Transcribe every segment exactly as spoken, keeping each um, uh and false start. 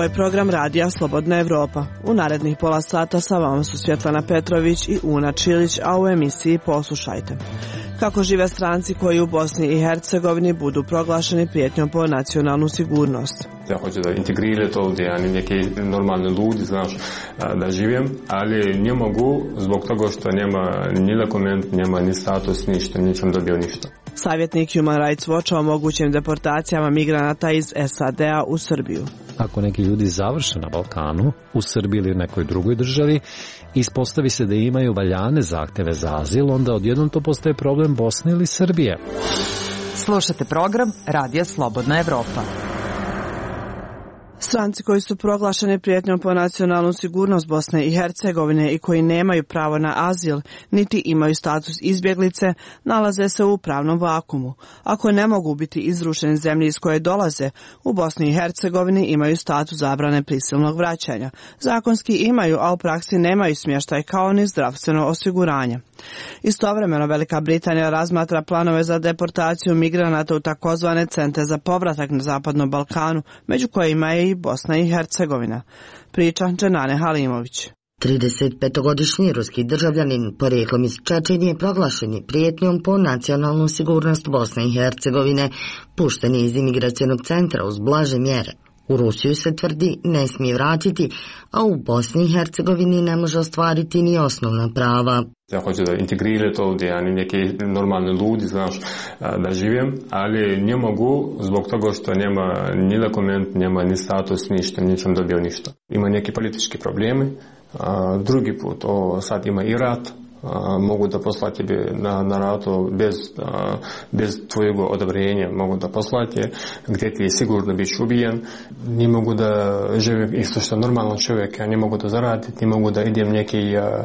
Ovo je program Radija Slobodna Evropa. U narednih pola sata sa vama su Svjetlana Petrović i Una Čilić, a u emisiji poslušajte. Kako žive stranci koji u Bosni i Hercegovini budu proglašeni prijetnjom po nacionalnu sigurnost. Ja hoću da integrirati ovdje, a ne neki normalni ljudi, znaš, da živim, ali ne mogu zbog toga što nema ni dokument, nema ni status, ništa, nisam dobio ništa. Savjetnik Human Rights Watcha o mogućim deportacijama migranata iz S A D-a u Srbiju. Ako neki ljudi završe na Balkanu, u Srbiji ili nekoj drugoj državi, ispostavi se da imaju valjane zahteve za azil, onda odjednom to postaje problem Bosne ili Srbije. Slušate program Radija Slobodna Evropa. Stranci koji su proglašeni prijetnjom po nacionalnu sigurnost Bosne i Hercegovine i koji nemaju pravo na azil, niti imaju status izbjeglice, nalaze se u pravnom vakumu. Ako ne mogu biti izrušeni zemlji iz koje dolaze, u Bosni i Hercegovini imaju status zabrane prisilnog vraćanja. Zakonski imaju, a u praksi nemaju smještaj kao ni zdravstveno osiguranje. Istovremeno Velika Britanija razmatra planove za deportaciju migranata u takozvane centre za povratak na Zapadnom Balkanu, među kojima je i Bosna i Hercegovina. Priča Dženane Halimović. tridesetpetogodišnji ruski državljanin porijeklom iz Čečenije proglašen je prijetnjom po nacionalnu sigurnost Bosne i Hercegovine, pušten je iz imigracionog centra uz blaže mjere. U Rusiju se tvrdi ne smije vratiti, a u Bosni i Hercegovini ne može ostvariti ni osnovna prava. Ja hoću da integrirati ovdje, a ne neki normalni ljudi, znaš, da živim, ali ne mogu zbog toga što nema ni dokument, nema ni status, ništa, nisam dobio ništa. Ima neki politički problemi, a drugi put, o, sad ima i rat, a, mogu da poslati tebe na, na ratu bez, a, bez tvojeg odobrenja, mogu da poslati gdje ti je sigurno biš ubijen, ne mogu da živim isto što normalno čovjek, ja ne mogu da zaradim, ne mogu da idem neki a,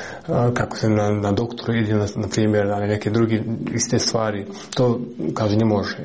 kako se na, na doktoru ide, na, na primjer, ali neke druge iste stvari, to, kaže, ne može.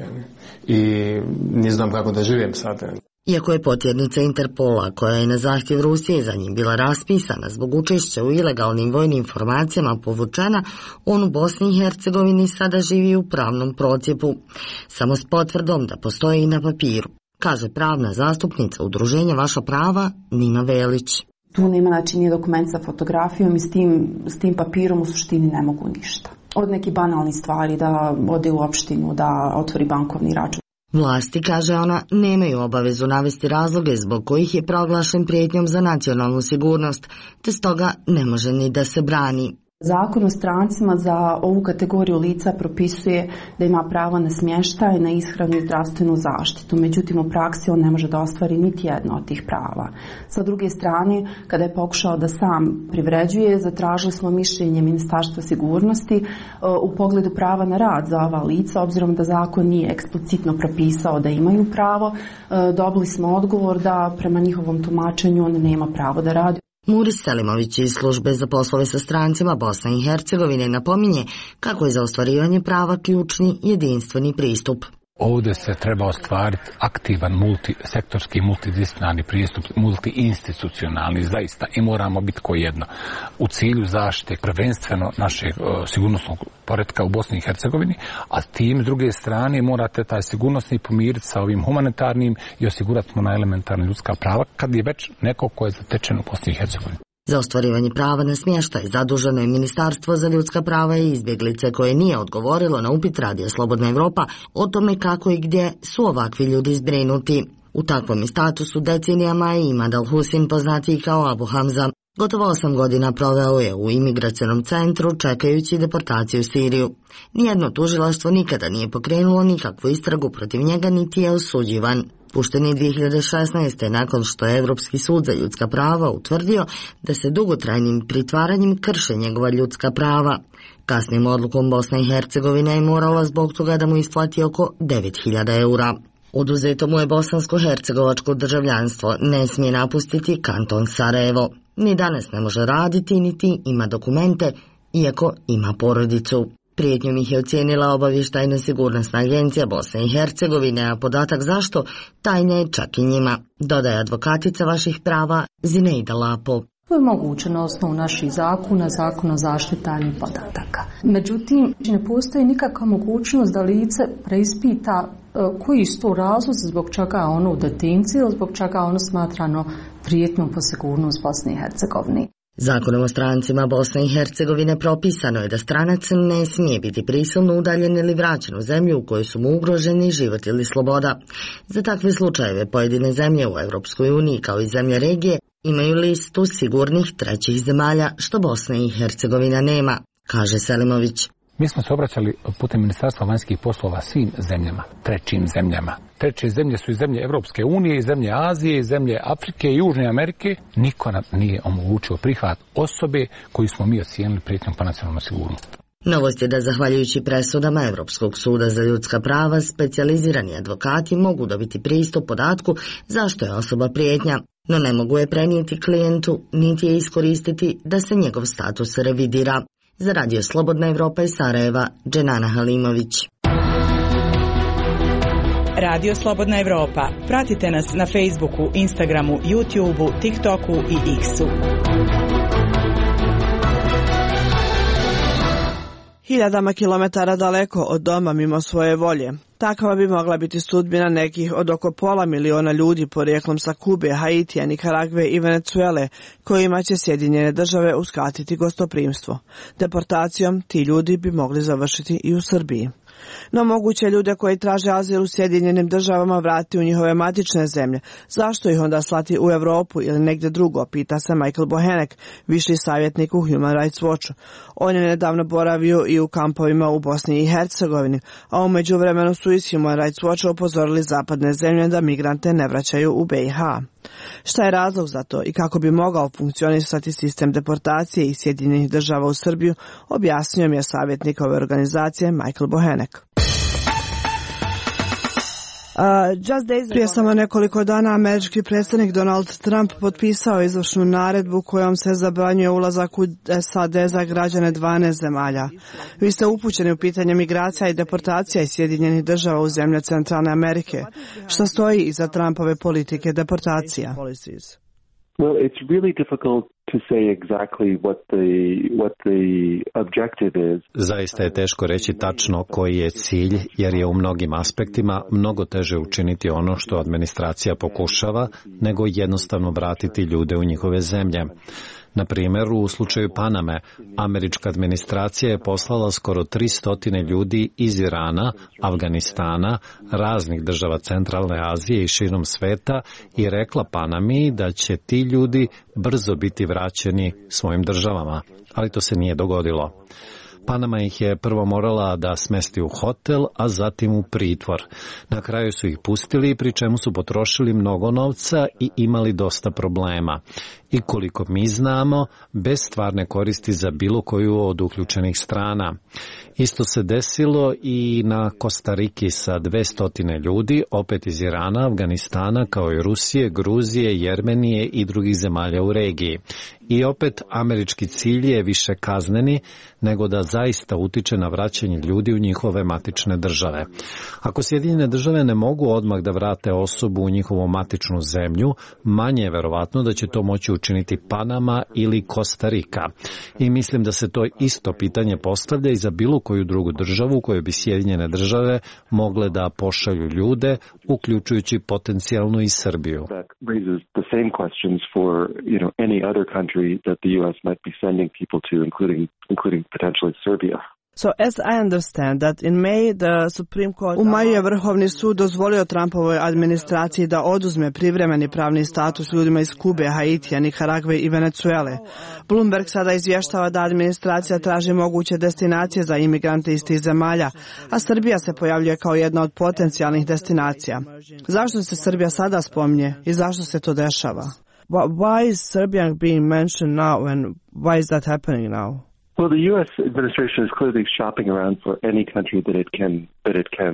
I ne znam kako da živim sad. Iako je potjernica Interpola, koja je na zahtjev Rusije za njim bila raspisana zbog učešća u ilegalnim vojnim formacijama povučena, on u Bosni i Hercegovini sada živi u pravnom procjepu, samo s potvrdom da postoji i na papiru, kaže pravna zastupnica udruženja Vaša prava Nina Velić. Tu nema, znači, nije dokument sa fotografijom i s tim, s tim papirom u suštini ne mogu ništa. Od nekih banalnih stvari, da ode u opštinu, da otvori bankovni račun. Vlasti, kaže ona, nemaju obavezu navesti razloge zbog kojih je proglašen prijetnjom za nacionalnu sigurnost, te stoga ne može ni da se brani. Zakon o strancima za ovu kategoriju lica propisuje da ima pravo na smještaj, na ishranu i zdravstvenu zaštitu. Međutim, u praksi on ne može da ostvari niti jedno od tih prava. Sa druge strane, kada je pokušao da sam privređuje, zatražili smo mišljenje Ministarstva sigurnosti u pogledu prava na rad za ova lica, obzirom da zakon nije eksplicitno propisao da imaju pravo. Dobili smo odgovor da prema njihovom tumačenju on nema pravo da radi. Muris Selimović iz službe za poslove sa strancima Bosne i Hercegovine napominje kako je za ostvarivanje prava ključni jedinstveni pristup. Ovdje se treba ostvariti aktivan multisektorski, multidisciplinarni pristup, multiinstitucionalni zaista i moramo biti ko jedno. U cilju zaštite prvenstveno našeg uh, sigurnosnog poretka u Bosni i Hercegovini, a tim s druge strane morate taj sigurnosni pomiriti sa ovim humanitarnim i osigurati mu na elementarna ljudska prava kad je već neko ko je zatečen u Bosni i Hercegovini. Za ostvarivanje prava na smještaj zaduženo je Ministarstvo za ljudska prava i izbjeglice koje nije odgovorilo na upit Radija Slobodna Evropa o tome kako i gdje su ovakvi ljudi zbrinuti. U takvom je statusu decenijama i Imad Al-Husin, poznatiji kao Abu Hamza. Gotovo osam godina proveo je u imigracionom centru čekajući deportaciju u Siriju. Nijedno tužilaštvo nikada nije pokrenulo nikakvu istragu protiv njega niti je osuđivan. Pušten je dvije hiljade šesnaeste. nakon što je Europski sud za ljudska prava utvrdio da se dugotrajnim pritvaranjem krše njegova ljudska prava. Kasnijom odlukom Bosna i Hercegovina je morala zbog toga da mu isplati oko devet hiljada eura. Oduzeto mu je bosansko-hercegovačko državljanstvo, ne smije napustiti kanton Sarajevo. Ni danas ne može raditi, niti ima dokumente, iako ima porodicu. Prijetnjom ih je ocijenila obavještajna sigurnosna agencija Bosne i Hercegovine, a podatak zašto tajna je čak i njima, dodaje advokatica Vaših prava Zineida Lapo. To je moguće na osnovu naših zakona, zakona o zaštiti tajnih podataka. Međutim, ne postoji nikakva mogućnost da lice preispita koji su to razlozi zbog čega je ono u detenciji ili zbog čega je ono smatrano prijetnjom po sigurnost Bosne i Hercegovine. Zakonom o strancima Bosne i Hercegovine propisano je da stranac ne smije biti prisilno udaljen ili vraćen u zemlju u kojoj su mu ugroženi život ili sloboda. Za takve slučajeve pojedine zemlje u Europskoj uniji kao i zemlje regije imaju listu sigurnih trećih zemalja što Bosna i Hercegovina nema, kaže Selimović. Mi smo se obraćali putem Ministarstva vanjskih poslova svim zemljama, trećim zemljama. Treće zemlje su i zemlje Evropske unije, i zemlje Azije, i zemlje Afrike i Južne Amerike. Niko nam nije omogućio prihvat osobe koju smo mi ocijenili prijetnjom po nacionalnu sigurnost. Novost je da zahvaljujući presudama Europskog suda za ljudska prava, specijalizirani advokati mogu dobiti pristup podatku zašto je osoba prijetnja, no ne mogu je prenijeti klijentu, niti je iskoristiti da se njegov status revidira. Za Radio Slobodna Evropa iz Sarajeva, Dženana Halimović. Radio Slobodna Evropa. Pratite nas na Facebooku, Instagramu, YouTubeu, TikToku i X-u. Hiljadama kilometara daleko od doma mimo svoje volje. Takva bi mogla biti sudbina nekih od oko pola miliona ljudi porijeklom sa Kube, Haitija, Nikaragve i Venecuele, kojima će Sjedinjene države uskratiti gostoprimstvo. Deportacijom ti ljudi bi mogli završiti i u Srbiji. No moguće ljude koji traže azil u Sjedinjenim državama vrati u njihove matične zemlje. Zašto ih onda slati u Europu ili negdje drugo, pita se Michael Bohenek, viši savjetnik u Human Rights Watchu. On je nedavno boravio i u kampovima u Bosni i Hercegovini, a u međuvremenu su iz Human Rights Watcha upozorili zapadne zemlje da migrante ne vraćaju u B i H. Šta je razlog za to i kako bi mogao funkcionisati sistem deportacije iz Sjedinjenih država u Srbiju, objasnio mi je savjetnik ove organizacije Michael Bohenek. Prije samo nekoliko dana američki predsjednik Donald Trump potpisao izvršnu naredbu kojom se zabranjuje ulazak u S A D za građane dvanaest zemalja. Vi ste upućeni u pitanje migracija i deportacija iz Sjedinjenih država u zemlje Centralne Amerike. Šta stoji iza Trumpove politike deportacija? Well, it's really difficult to say exactly what the what the objective is. Zaista je teško reći tačno koji je cilj, jer je u mnogim aspektima mnogo teže učiniti ono što administracija pokušava, nego jednostavno vratiti ljude u njihove zemlje. Na primjer, u slučaju Paname, američka administracija je poslala skoro tristo ljudi iz Irana, Afganistana, raznih država Centralne Azije i širom sveta i rekla Panami da će ti ljudi brzo biti vraćeni svojim državama, ali to se nije dogodilo. Panama ih je prvo morala da smesti u hotel, a zatim u pritvor. Na kraju su ih pustili, pri čemu su potrošili mnogo novca i imali dosta problema. I koliko mi znamo, bez stvarne koristi za bilo koju od uključenih strana. Isto se desilo i na Kostariki sa dvesta ljudi, opet iz Irana, Afganistana, kao i Rusije, Gruzije, Jermenije i drugih zemalja u regiji. I opet američki cilj je više kazneni nego da zaista utiče na vraćanje ljudi u njihove matične države. Ako Sjedinjene države ne mogu odmah da vrate osobu u njihovu matičnu zemlju, manje je verovatno da će to moći učiniti Panama ili Kostarika. I mislim da se to isto pitanje postavlja i za bilo koju drugu državu u kojoj bi Sjedinjene države mogle da pošalju ljude, uključujući potencijalno i Srbiju. That the U S might be sending people to, including including potentially Serbia. So as I understand that in May the Supreme Court U maju je Vrhovni sud dozvolio Trumpovoj administraciji da oduzme privremeni pravni status ljudima iz Kube, Haitija, Nikaragve i Venecuele. Bloomberg sada izvještava da administracija traži moguće destinacije za imigrante iz tih zemalja, a Srbija se pojavljuje kao jedna od potencijalnih destinacija. Zašto se Srbija sada spominje i zašto se to dešava? Why is Serbia being mentioned now and why is that happening now? Well, the U S administration is clearly shopping around for any country that it can that it can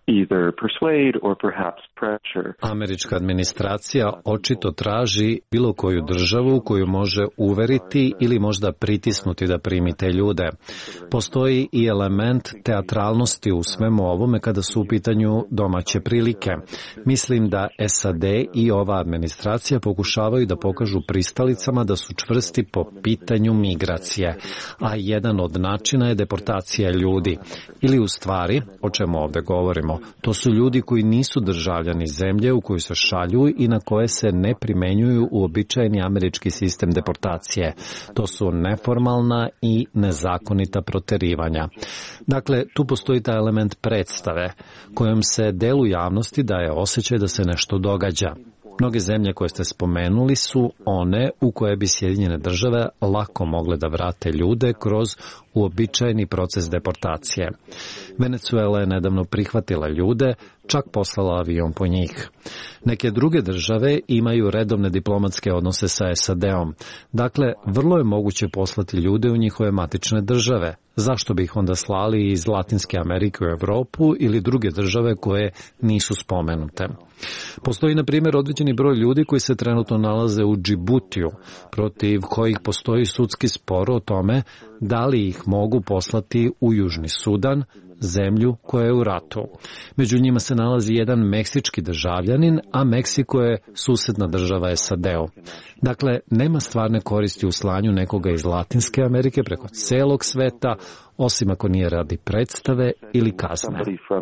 either persuade or perhaps pressure. Američka administracija očito traži bilo koju državu koju može uveriti ili možda pritisnuti da primi te ljude. Postoji i element teatralnosti u svemu ovome kada su u pitanju domaće prilike. Mislim da S A D i ova administracija pokušavaju da pokažu pristalicama da su čvrsti po pitanju migracije, a jedan od načina je deportacija ljudi. Ili u stvari, o čemu ovde govorimo, to su ljudi koji nisu državljani zemlje u koju se šalju i na koje se ne primenjuju uobičajeni američki sistem deportacije. To su neformalna i nezakonita proterivanja. Dakle, tu postoji taj element predstave, kojom se delu javnosti daje osjećaj da se nešto događa. Mnoge zemlje koje ste spomenuli su one u koje bi Sjedinjene države lako mogle da vrate ljude kroz uobičajeni proces deportacije. Venezuela je nedavno prihvatila ljude, čak poslala avion po njih. Neke druge države imaju redovne diplomatske odnose sa S A D-om. Dakle, vrlo je moguće poslati ljude u njihove matične države. Zašto bi ih onda slali iz Latinske Amerike u Evropu ili druge države koje nisu spomenute? Postoji, na primjer, određeni broj ljudi koji se trenutno nalaze u Džibutiju, protiv kojih postoji sudski spor o tome da li ih mogu poslati u Južni Sudan, zemlju koja je u ratu. Među njima se nalazi jedan meksički državljanin, a Meksiko je susedna država S A D-u. Dakle, nema stvarne koristi u slanju nekoga iz Latinske Amerike preko celog sveta, osim ako nije radi predstave ili kazne.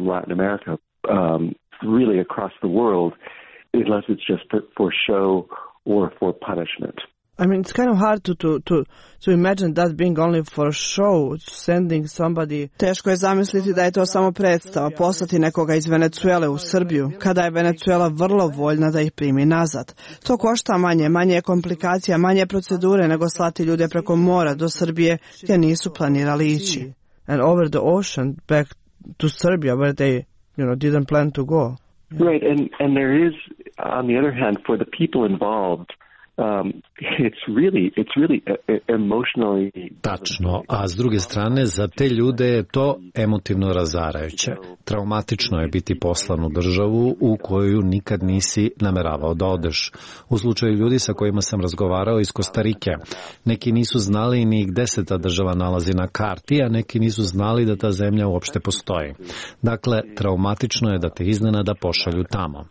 Really across the world, unless it's just for show or for punishment. I mean, it's kind of hard to, to, to, to imagine that being only for a show, sending somebody. Teško je zamisliti da je to samo predstava, poslati nekoga iz Venezuele u Srbiju, kada je Venezuela vrlo voljna da ih primi nazad. To košta manje, manje je komplikacija, manje procedure nego slati ljude preko mora do Srbije gdje nisu planirali ići. And over the ocean back to Serbia where they, you know, didn't plan to go. Right, and, and there is, on the other hand, for the people involved, Um, it's really, it's really emotionally... Tačno, a s druge strane, za te ljude je to emotivno razarajuće. Traumatično je biti poslan u državu u koju nikad nisi nameravao da odeš. U slučaju ljudi sa kojima sam razgovarao iz Kostarike, neki nisu znali ni gde se ta država nalazi na karti, a neki nisu znali da ta zemlja uopšte postoji. Dakle, traumatično je da te iznenada pošalju tamo.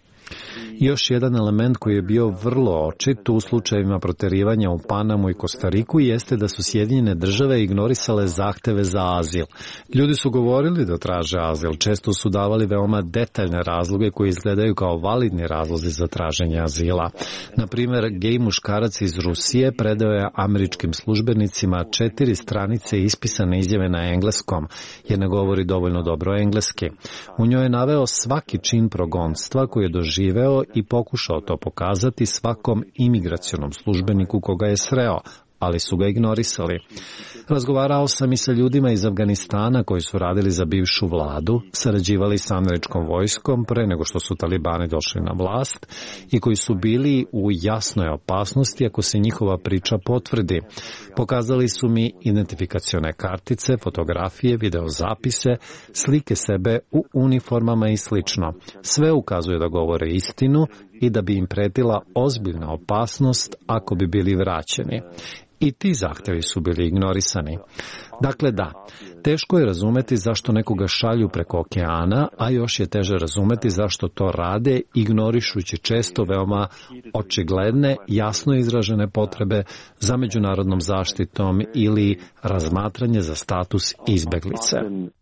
Još jedan element koji je bio vrlo očit u slučajevima proterivanja u Panamu i Kostariku jeste da su Sjedinjene države ignorisale zahteve za azil. Ljudi su govorili da traže azil, često su davali veoma detaljne razloge koji izgledaju kao validni razlozi za traženje azila. Na primjer, gej muškarac iz Rusije predao je američkim službenicima četiri stranice ispisane izjave na engleskom, jer ne govori dovoljno dobro engleski. U njoj je naveo svaki čin progonstva koji je doživeo i pokušao to pokazati svakom imigracionom službeniku koga je sreo, ali su ga ignorisali. Razgovarao sam i sa ljudima iz Afganistana koji su radili za bivšu vladu, sarađivali sa američkom vojskom pre nego što su talibani došli na vlast i koji su bili u jasnoj opasnosti ako se njihova priča potvrdi. Pokazali su mi identifikacione kartice, fotografije, videozapise, slike sebe u uniformama i slično. Sve ukazuje da govore istinu i da bi im pretila ozbiljna opasnost ako bi bili vraćeni. I ti zahtevi su bili ignorisani. Dakle, da, teško je razumeti zašto nekoga šalju preko okeana, a još je teže razumeti zašto to rade, ignorišući često veoma očigledne, jasno izražene potrebe za međunarodnom zaštitom ili razmatranje za status izbeglice.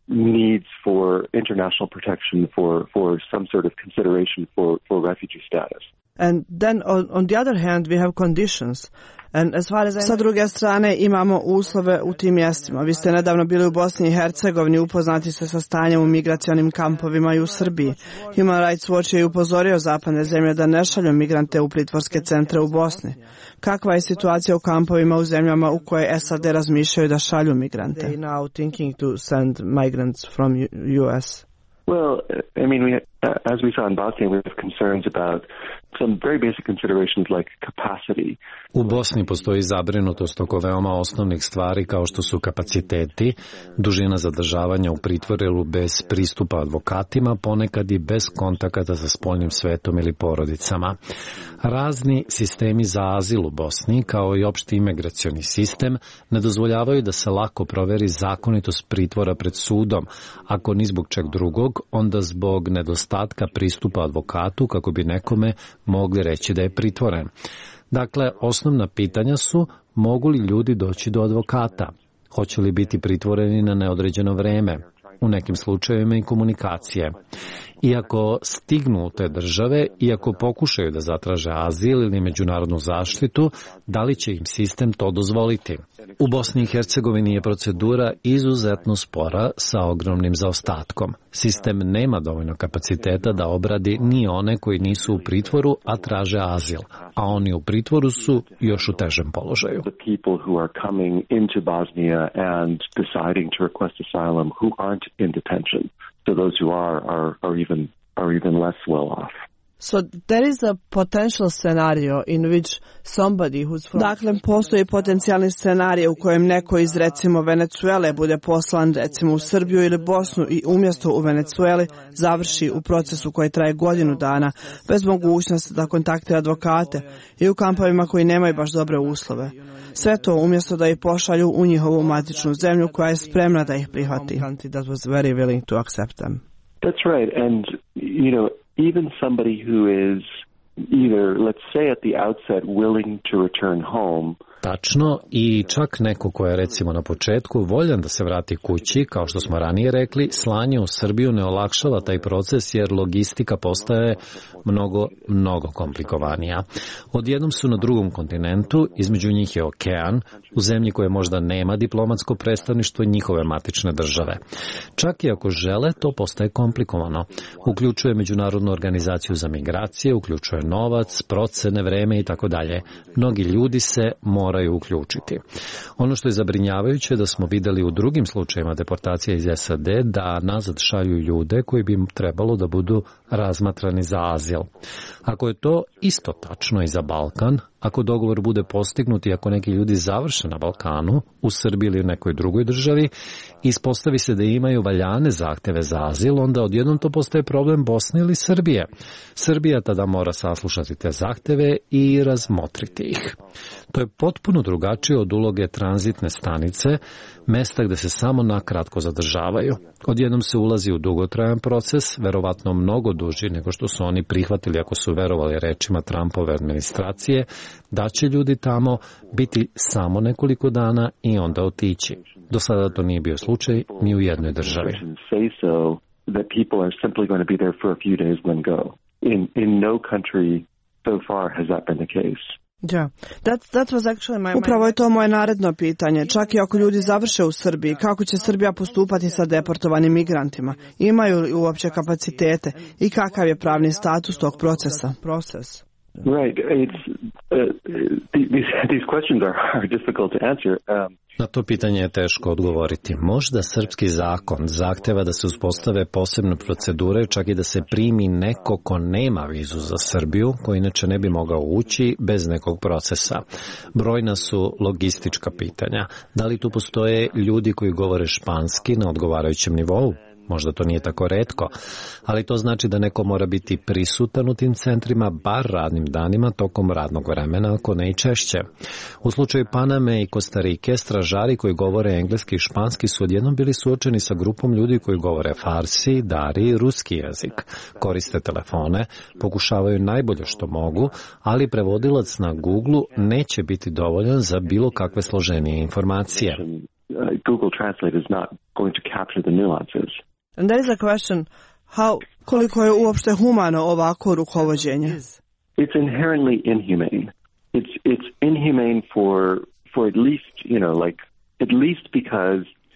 Needs for international protection for, for some sort of consideration for, for refugee status. And then on, on the other hand we have conditions. And as far as I... Sa druge strane imamo uslove u tim mjestima. Vi ste nedavno bili u Bosni i Hercegovini, upoznati se sa stanjem u migracionim kampovima i u Srbiji. Human Rights Watch je upozorio zapadne zemlje da ne šalju migrante u pritvorske centre u Bosni. Kakva je situacija u kampovima u zemljama u koje S A D razmišljaju da šalju migrante? They now thinking to send migrants from U S. Well, I mean, we, as we saw in Bosnia, we have concerns about some very basic considerations like capacity. U Bosni postoji zabrinutost oko veoma osnovnih stvari kao što su kapaciteti, dužina zadržavanja u pritvoru bez pristupa advokatima, ponekad i bez kontakata sa spoljnim svetom ili porodicama. Razni sistemi za azil u Bosni, kao i opšti imigracioni sistem, ne dozvoljavaju da se lako proveri zakonitost pritvora pred sudom, ako ni zbog čeg drugog, onda zbog nedostatka pristupa advokatu kako bi nekome mogli reći da je pritvoren. Dakle, osnovna pitanja su mogu li ljudi doći do advokata, hoće li biti pritvoreni na neodređeno vreme, u nekim slučajevima i komunikacije. Iako stignu u te države, iako pokušaju da zatraže azil ili međunarodnu zaštitu, da li će im sistem to dozvoliti? U Bosni i Hercegovini je procedura izuzetno spora sa ogromnim zaostatkom. Sistem nema dovoljno kapaciteta da obradi ni one koji nisu u pritvoru, a traže azil, a oni u pritvoru su još u težem položaju. The people who are coming into Bosnia and deciding to request asylum who aren't in detention. So those who are are are even are even less well off. So there is a potential scenario in which somebody who's from... Dakle, postoji potencijalni scenarij u kojem neko iz recimo Venecuele bude poslan recimo u Srbiju ili Bosnu i umjesto u Venecueli završi u procesu koji traje godinu dana bez mogućnosti da kontaktira advokate i u kampovima koji nemaju baš dobre uslove. Sve to umjesto da ih pošalju u njihovu matičnu zemlju koja je spremna da ih prihvati. That was very willing to accept them. That's right, and you know, even somebody who is either, let's say at the outset, willing to return home. Tačno, i čak neko ko je recimo na početku voljan da se vrati kući, kao što smo ranije rekli, slanje u Srbiju ne olakšava taj proces jer logistika postaje mnogo, mnogo komplikovanija. Odjednom su na drugom kontinentu, između njih je okean, u zemlji koje možda nema diplomatsko predstavništvo njihove matične države. Čak i ako žele, to postaje komplikovano. Uključuje Međunarodnu organizaciju za migracije, uključuje novac, procene, vreme i tako dalje. Mnogi ljudi se moraju uključiti. Ono što je zabrinjavajuće da smo videli u drugim slučajima deportacije iz S A D da nazad šalju ljude koji bi trebalo da budu razmatrani za azil. Ako je to isto tačno i za Balkan, ako dogovor bude postignut i ako neki ljudi završe na Balkanu, u Srbiji ili u nekoj drugoj državi, ispostavi se da imaju valjane zahteve za azil, onda odjednom to postaje problem Bosne ili Srbije. Srbija tada mora saslušati te zahteve i razmotriti ih. To je potpuno drugačije od uloge tranzitne stanice, mesta gde se samo nakratko zadržavaju. Odjednom se ulazi u dugotrajan proces, verovatno mnogo duži nego što su oni prihvatili ako su verovali rečima Trumpove administracije, da će ljudi tamo biti samo nekoliko dana i onda otići. Do sada to nije bio slučaj ni u jednoj državi. Yeah. That, that was actually my, my... Upravo je to moje naredno pitanje. Čak i ako ljudi završe u Srbiji, kako će Srbija postupati sa deportovanim migrantima? Imaju li uopće kapacitete i kakav je pravni status tog procesa? Proces. Right. It's, uh, these, these questions are, are difficult to answer. Um, Na to pitanje je teško odgovoriti. Možda srpski zakon zahteva da se uspostave posebne procedure, čak i da se primi neko ko nema vizu za Srbiju, ko inače ne bi mogao ući bez nekog procesa. Brojna su logistička pitanja. Da li tu postoje ljudi koji govore španski na odgovarajućem nivou? Možda to nije tako retko, ali to znači da neko mora biti prisutan u tim centrima bar radnim danima tokom radnog vremena, ako ne i češće. U slučaju Paname i Kostarike, stražari koji govore engleski i španski su odjednom bili suočeni sa grupom ljudi koji govore farsi, dari i ruski jezik. Koriste telefone, pokušavaju najbolje što mogu, ali prevodilac na Google neće biti dovoljan za bilo kakve složenije informacije. Google Translate is not going to capture the nuances. And there is a question, how, koliko je uopšte humano ovako rukovođenje? It's inherently inhumane. It's it's inhumane for for at least, you know, like at least because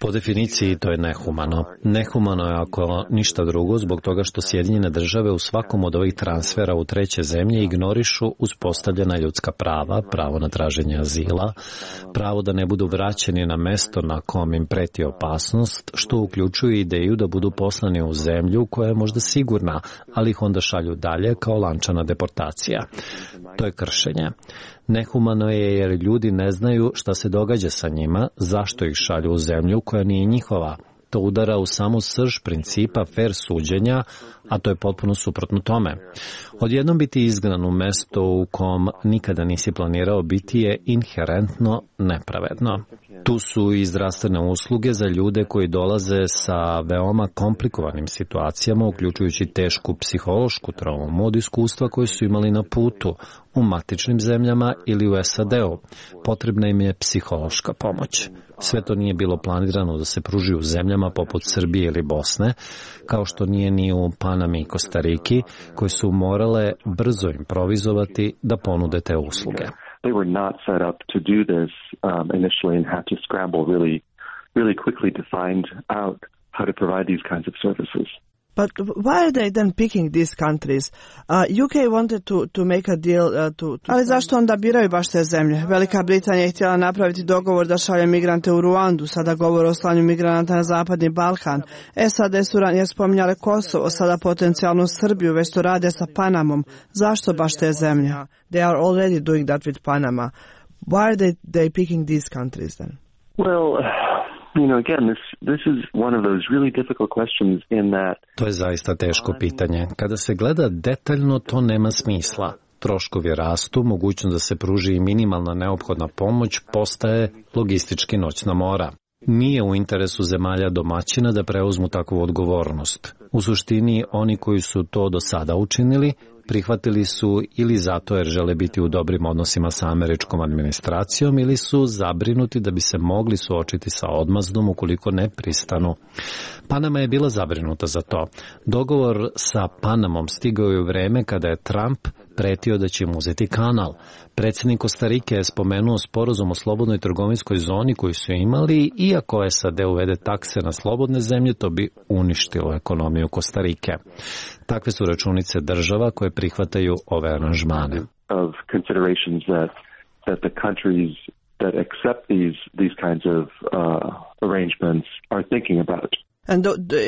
Po definiciji to je nehumano. Nehumano je ako ništa drugo zbog toga što Sjedinjene države u svakom od ovih transfera u treće zemlje ignorišu uspostavljena ljudska prava, pravo na traženje azila, pravo da ne budu vraćeni na mesto na kom im preti opasnost, što uključuje ideju da budu poslani u zemlju koja je možda sigurna, ali ih onda šalju dalje kao lančana deportacija. To je kršenje. Nehumano je jer ljudi ne znaju šta se događa sa njima, zašto ih šalju u zemlju koja nije njihova. To udara u samu srž principa fer suđenja, a to je potpuno suprotno tome. Odjednom biti izgnan u mesto u kom nikada nisi planirao biti je inherentno nepravedno. Tu su i zdravstvene usluge za ljude koji dolaze sa veoma komplikovanim situacijama, uključujući tešku psihološku traumu od iskustva koje su imali na putu u matičnim zemljama ili u S A D-u. Potrebna im je psihološka pomoć. Sve to nije bilo planirano da se pruži u zemljama poput Srbije ili Bosne, kao što nije ni u Panami i Kostariki, koje su morale brzo improvizovati da ponude te usluge. They were not set up to do this um, initially and had to scramble really, really quickly to find out how to provide these kinds of services. But why are they then picking these countries? Uh, U K wanted to, to make a deal uh, to, to... Ali zašto onda biraju baš te zemlje? Velika Britanija je htjela napraviti dogovor da šalje migrante u Ruandu, sada govor o slanju migranata na Zapadni Balkan. S A D su ranije spominjale Kosovo, sada potencijalnu Srbiju, već to rade sa Panamom. Zašto baš te zemlje? They are already doing that with Panama. Why are they, they picking these countries then? Well... You know, again, this this is one of those really difficult questions in that... To je zaista teško pitanje. Kada se gleda detaljno, to nema smisla. Troškovi rastu, mogućnost da se pruži i minimalna neophodna pomoć postaje logistički noćna mora. Nije u interesu zemalja domaćina da preuzmu takvu odgovornost. U suštini, oni koji su to do sada učinili, prihvatili su ili zato jer žele biti u dobrim odnosima sa američkom administracijom ili su zabrinuti da bi se mogli suočiti sa odmazdom ukoliko ne pristanu. Panama je bila zabrinuta za to. Dogovor sa Panamom stigao je u vreme kada je Trump pretio da će im uzeti kanal. Predsjednik Kostarike je spomenuo sporazum o slobodnoj trgovinskoj zoni koju su imali, iako S A D uvede takse na slobodne zemlje, to bi uništilo ekonomiju Kostarike. Takve su računice država koje prihvataju ove aranžmane. Of considerations that that the countries that accept these these kinds of uh, arrangements are thinking about. And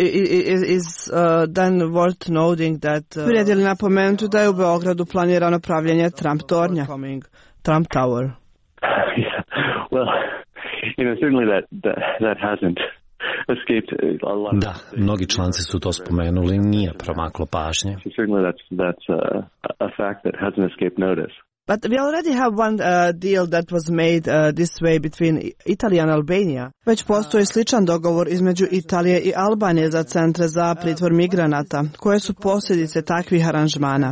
is uh, then worth noting that uh, vrijedi li napomenuti da je u Beogradu planirano pravljenje Trump tornja, Trump Tower? Yeah. Well, you know, certainly that that, that hasn't escaped a lot. Da, mnogi članci su to spomenuli, nije promaklo pažnje. So certainly that's that's a, a fact that hasn't escaped notice. But we already have one uh, deal that was made uh, this way between Italy and Albania. Već postoji sličan dogovor između Italije i Albanije za centre za pritvor migranata. Koje su posljedice takvih aranžmana?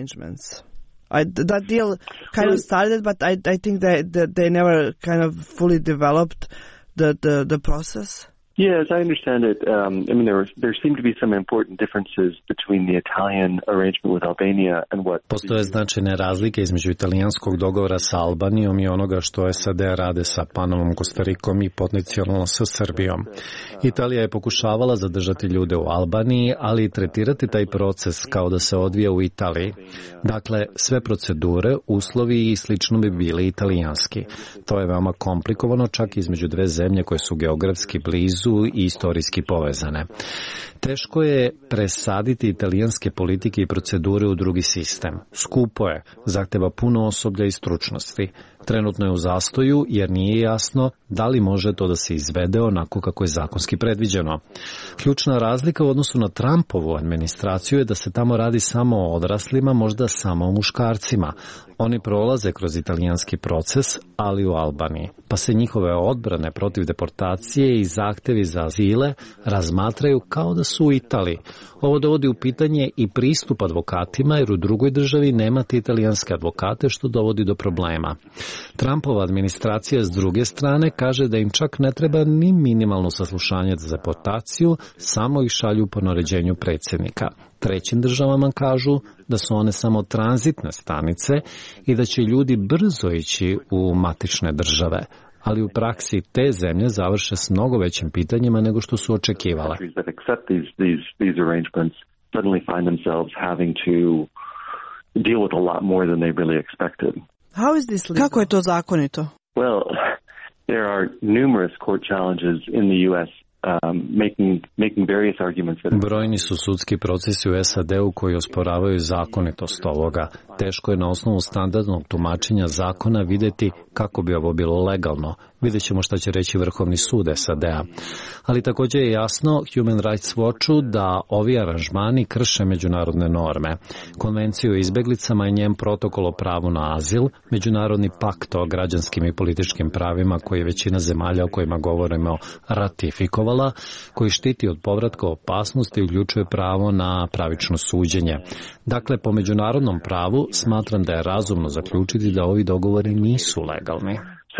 I, that deal kind of started, but I, I think that, that they never kind of fully developed the, the, the process. Yeah, as I understand it, um, I mean, there were, there seem to be some important differences between the Italian arrangement with Albania and what... Postoje značajne razlike između italijanskog dogovora sa Albanijom i onoga što S A D rade sa Panamom, Kostarikom i potencijalno sa Srbijom. Italija je pokušavala zadržati ljude u Albaniji, ali i tretirati taj proces kao da se odvija u Italiji. Dakle, sve procedure, uslovi i slično bi bili italijanski. To je veoma komplikovano čak između dve zemlje koje su geografski blizu i istorijski povezane. Teško je presaditi italijanske politike i procedure u drugi sistem. Skupo je, zahteva puno osoblja i stručnosti. Trenutno je u zastoju jer nije jasno da li može to da se izvede onako kako je zakonski predviđeno. Ključna razlika u odnosu na Trumpovu administraciju je da se tamo radi samo o odraslima, možda samo o muškarcima. Oni prolaze kroz italijanski proces, ali u Albaniji, pa se njihove odbrane protiv deportacije i zahtevi za azile razmatraju kao da su u Italiji. Ovo dovodi u pitanje i pristup advokatima, jer u drugoj državi nemate italijanske advokate, što dovodi do problema. Trumpova administracija s druge strane kaže da im čak ne treba ni minimalno saslušanje za deportaciju, samo ih šalju po naređenju predsjednika. Trećim državama kažu da su one samo tranzitne stanice i da će ljudi brzo ići u matične države. ali u praksi te zemlje završe s mnogo većim pitanjima nego što su očekivale. Kako je to zakonito? Well, there are numerous court challenges in the U S Um, making, making various arguments that... Brojni su sudski procesi u S A D-u koji osporavaju zakonitost ovoga. Teško je na osnovu standardnog tumačenja zakona vidjeti kako bi ovo bilo legalno. Vidjet ćemo šta će reći Vrhovni sud S A D-a. Ali također je jasno Human Rights Watchu da ovi aranžmani krše međunarodne norme. Konvenciju o izbeglicama i njen protokol o pravu na azil, međunarodni pakt o građanskim i političkim pravima koji je većina zemalja o kojima govorimo ratifikovala, koji štiti od povratka opasnosti i uključuje pravo na pravično suđenje. Dakle, po međunarodnom pravu smatram da je razumno zaključiti da ovi dogovori nisu legalni. So,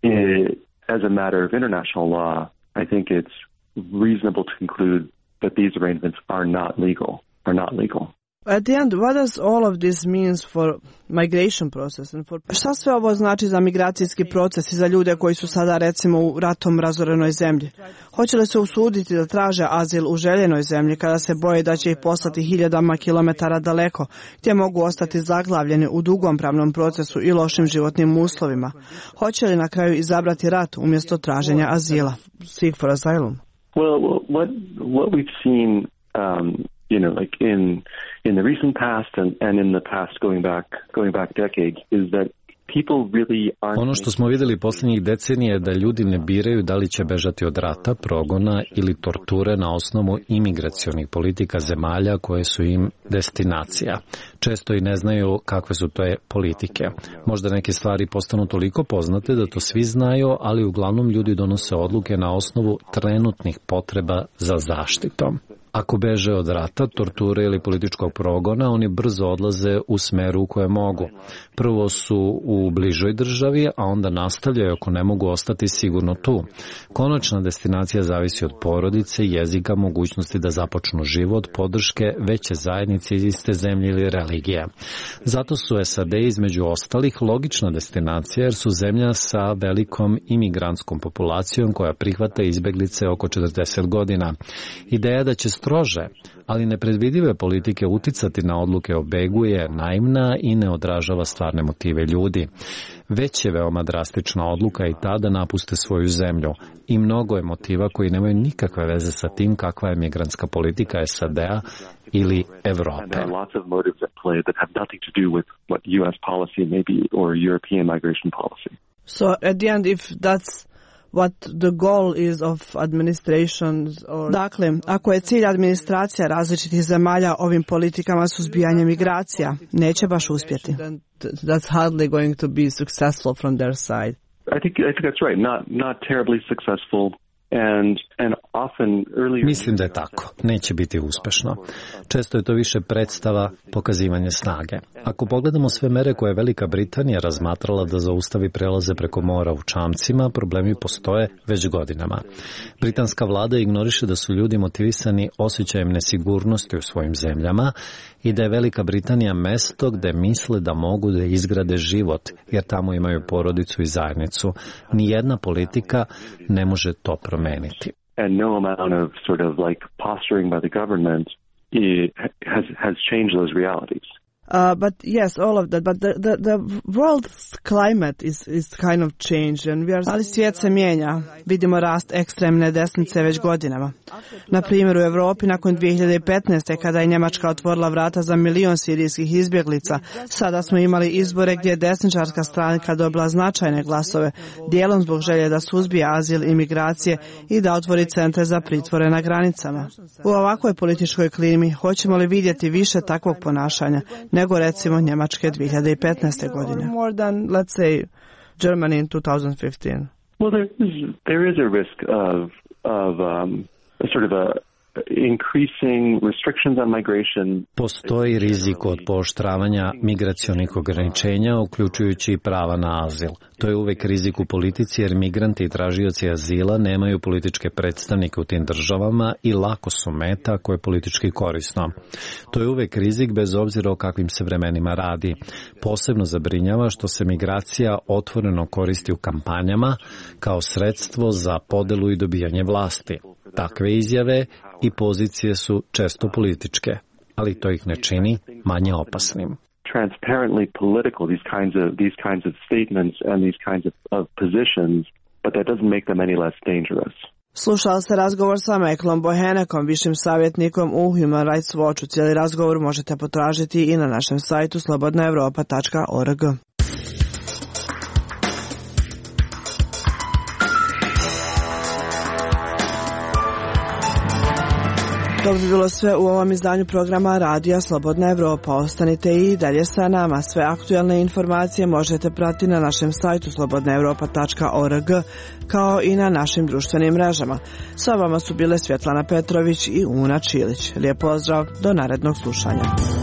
as a matter of international law, I think it's reasonable to conclude that these arrangements are not legal, are not legal. At the end, what does all of this means for migration process and for... Šta sve ovo znači za migracijski proces i za ljude koji su sada recimo u ratom razorenoj zemlji? Hoće li se usuditi da traže azil u željenoj zemlji kada se boje da će ih poslati hiljadama kilometara daleko, gdje mogu ostati zaglavljeni u dugom pravnom procesu i lošim životnim uslovima? Hoće li na kraju izabrati rat umjesto traženja azila? Seek for asylum. Well, what what we've seen um you know, like in in the recent past and, and in the past going back going back decades is that people really aren't... Ono što smo vidjeli posljednjih decenija je da ljudi ne biraju da li će bežati od rata, progona ili torture na osnovu imigracionih politika zemalja koje su im destinacija. Često i ne znaju kakve su to politike. Možda neke stvari postanu toliko poznate da to svi znaju, ali uglavnom ljudi donose odluke na osnovu trenutnih potreba za zaštitom. Ako beže od rata, torture ili političkog progona, oni brzo odlaze u smeru u koje mogu. Prvo su u bližoj državi, a onda nastavljaju ako ne mogu ostati sigurno tu. Konačna destinacija zavisi od porodice, jezika, mogućnosti da započnu život, podrške, veće zajednice iz iste zemlje ili religije. Zato su S A D između ostalih logična destinacija jer su zemlja sa velikom imigrantskom populacijom koja prihvata izbeglice oko četrdeset godina. Ideja da će strože, ali nepredvidive politike uticati na odluke o begu je naivna i ne odražava stvarne motive ljudi. Već je veoma drastična odluka i ta da napuste svoju zemlju i mnogo je motiva koji nemaju nikakve veze sa tim kakva je migrantska politika S A D-a ili Evrope. So at the end, if that's what the goal is of administrations or... Dakle, ako je cilj administracija različitih zemalja ovim politikama suzbijanja migracija, neće baš uspjeti. That's hardly going to be successful from their side. I think I think that's right. Not not terribly successful. And, and often earlier... Mislim da je tako. Neće biti uspešno. Često je to više predstava, pokazivanje snage. Ako pogledamo sve mere koje je Velika Britanija razmatrala da zaustavi prelaze preko mora u čamcima, problemi postoje već godinama. Britanska vlada ignoriše da su ljudi motivisani osjećajem nesigurnosti u svojim zemljama i da je Velika Britanija mesto gde misle da mogu da izgrade život, jer tamo imaju porodicu i zajednicu. Nijedna politika ne može to promeniti. And no amount of sort of like posturing by the government has has changed those realities. Uh, but yes, all of that. But the, the, the world's climate is, is kind of changed. And we are... Ali svijet se mijenja. Vidimo rast ekstremne desnice već godinama. Na primjer, u Europi nakon dvije hiljade petnaeste. kada je Njemačka otvorila vrata za milion sirijskih izbjeglica, sada smo imali izbore gdje je desničarska stranka dobila značajne glasove, dijelom zbog želje da suzbije azil i migracije i da otvori centre za pritvore na granicama. U ovakvoj političkoj klimi hoćemo li vidjeti više takvog ponašanja nego recimo Njemačke dvije hiljade petnaeste. godine. More than, let's say, Germany in two thousand fifteen. Well, there is, there is a risk of, of um, a sort of a, increasing restrictions on migration. Postoji rizik od pooštravanja migracionih ograničenja, uključujući i prava na azil. To je uvek rizik u politici jer migranti i tražioci azila nemaju političke predstavnike u tim državama i lako su meta koje je politički korisno. To je uvek rizik bez obzira o kakvim se vremenima radi. Posebno zabrinjava što se migracija otvoreno koristi u kampanjama kao sredstvo za podelu i dobijanje vlasti. Takve izjave i pozicije su često političke, ali to ih ne čini manje opasnim. Transparently political, these kinds of these kinds of statements and these kinds of, of positions, but that doesn't make them any less dangerous. Slušali ste razgovor sa Michaelom Bohenekom, višim savjetnikom u Human Rights Watchu. Cijeli razgovor možete potražiti i na našem sajtu slobodna evropa tačka org. To bi bilo sve u ovom izdanju programa Radija Slobodna Evropa. Ostanite i dalje sa nama. Sve aktuelne informacije možete pratiti na našem sajtu slobodna evropa tačka org kao i na našim društvenim mrežama. Sa vama su bile Svjetlana Petrović i Una Čilić. Lijep pozdrav, do narednog slušanja.